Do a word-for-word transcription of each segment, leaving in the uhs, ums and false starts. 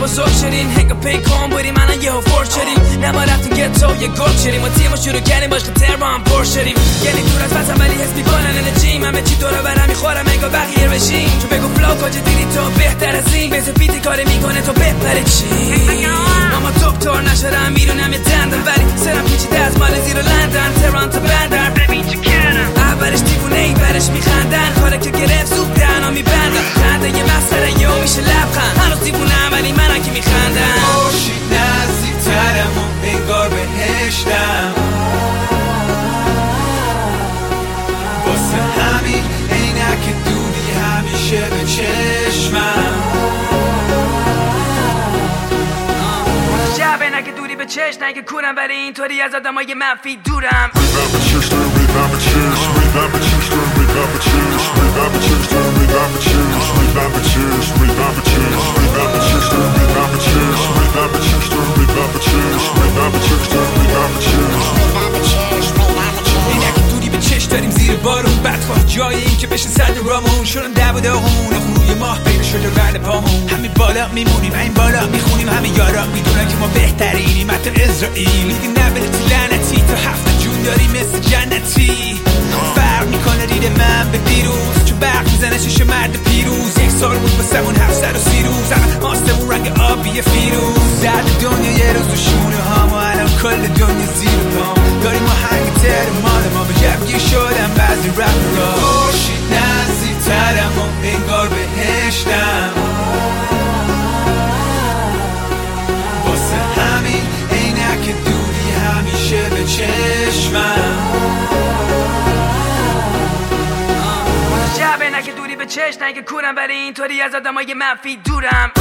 بزرگ شدیم هنگا پیکان بودیم الان یهو فرش شدیم نه ما رفتیم گتو یه گرگ شدیم و تیمو شروع کردیم باش تر با هم پر شدیم یعنی دور از وطن ولی حس میکنن انرژیم همه چی دور و برم میخورم انگار بقیه بشیم تو بگو فلو کجا دیدی تو بهتر از این بزه بیتی کاری میکنه تو بپره چی اما دکتر نشدم میرونم یه دندم ولی سرم پیچیده از مال زیر لندن ترانتو بندر ببین چه کردم اولش دیوونه ای برش میخندن حالا که گرفت زود دهنا میبندم خنده یه مسخره یهو میشه لبخند هنوز دیوونم ولی منم که میخندم خورشید نزدیکترم و انگار بهشتم واسه همین عینک دودی همیشه به چشمم شب عینک دودی به چشم نه که کورم ولی اینطوری از آدمای منفی دورم عینک دودی به چشم داریم زیر بارون بدخواه جای این که بشه صد رامون شدم دو و داغون روی ماه پیدا شده رد پامون همین بالا میمونیم این بالا میخونیم همه یارا میدونن که ما بهترینیم حتی اسرائیل میگه نبلتی لعنتی تا هفته جون داری مثل جنتی فرق میکنه دید من به دیروز چون برق میزنه چشم مرد پیروز یک سال بود بسمون هفتصد و سی روز همه آسمون رنگ آبی فیروز درد دنیا یه روز و شونه ها ما الان کل دنیا زیر پام داریم ما هنگ تر مال ما به جبگیر شدم بعضی رپ را خورشید نزدیکترم و انگار بهشتم واسه همین عینک دودی همیشه به چشمم شب عینک دودی به چشم نه که کورم ولی اینطوری از آدمای منفی دورم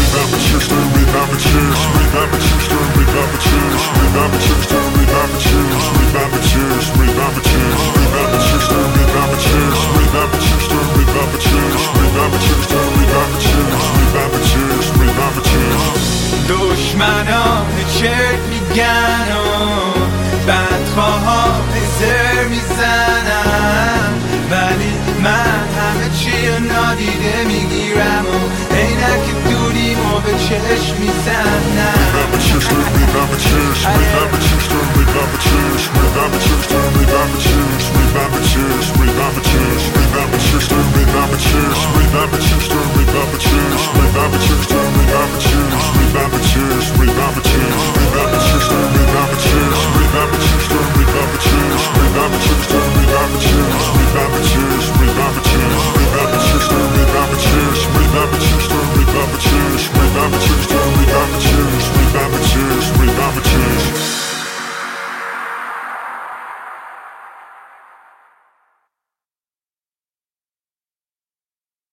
دشمنان چرت میگن و بدخواه زر میزنن ولی من همه چی رو نادیده میگیرم و عینک دودیم و به چشم میزنم Cheers,